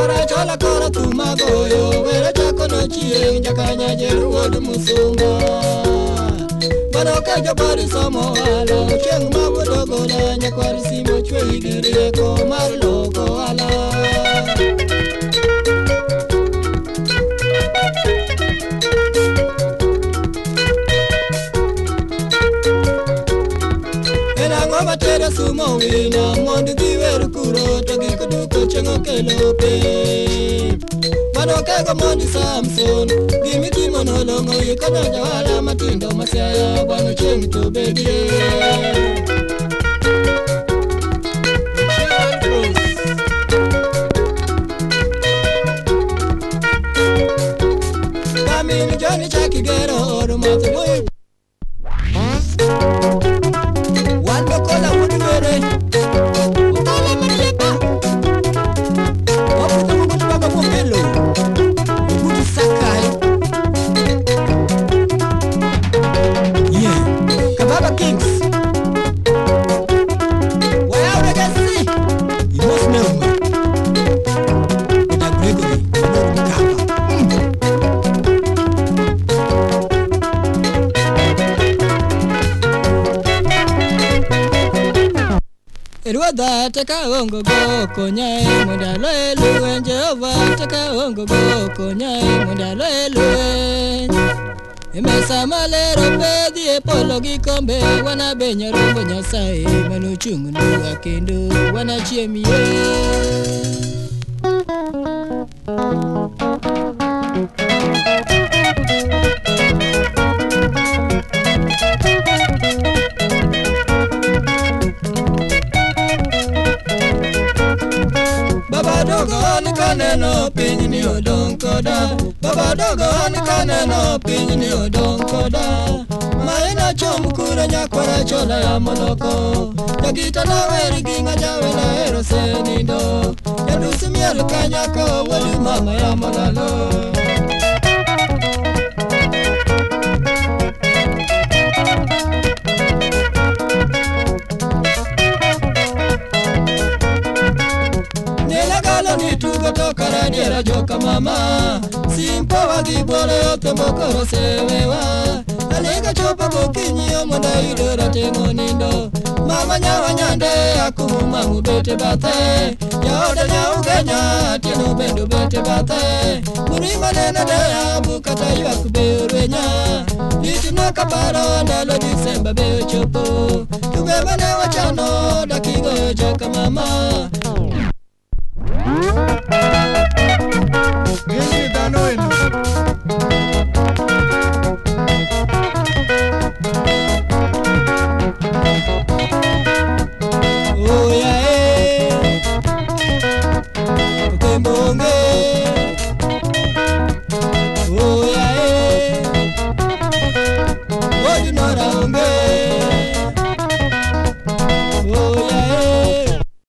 Nyakwara chola kora tumagoyo wera chako no chieng jakanya jeruod musumba Bano kajo bari somo ala chieng mabudo gola nyakwari simo chwe igirieko mar loko ala Matere sumo wina mondi diweru kuro to giko duko chengo kelo pe Mano kego mondi Samson gimi timo nolongo yikono jawala matindo masiaya Wano chengi to begie Kamini Johnny Chaki gero oru matului Erwada taka ongo go konyae mondalo eluen Jehova taka ongo go konyae mondalo eluen Emesa malero pedi e polo gikombe wana benya rombo nyasaye manu chungnu akendo wana chiemie Baba dogo anikane no pinyi ni odonkoda Baba dogo anikane no pinyi ni odonkoda Maina chomukura nyakwara chola ya moloko Yagita na weri ginga jawe na ero senindo Yadusi mielu kanyako wali mama ya molalo Ni tugo toka radiera joka mama Simpo wagibole yote mbokoro sewewa Alega chopa kukinyi omonda idora tengo nindo Mama nyawa nyande akuma mubete bate Yaoda nyaugenya tino bendu bete bate Murima nena dea bukata yuaku beurwenya Litino kaparo ndalo disemba beo chopo Tubeba ne wachano dakigo joka mama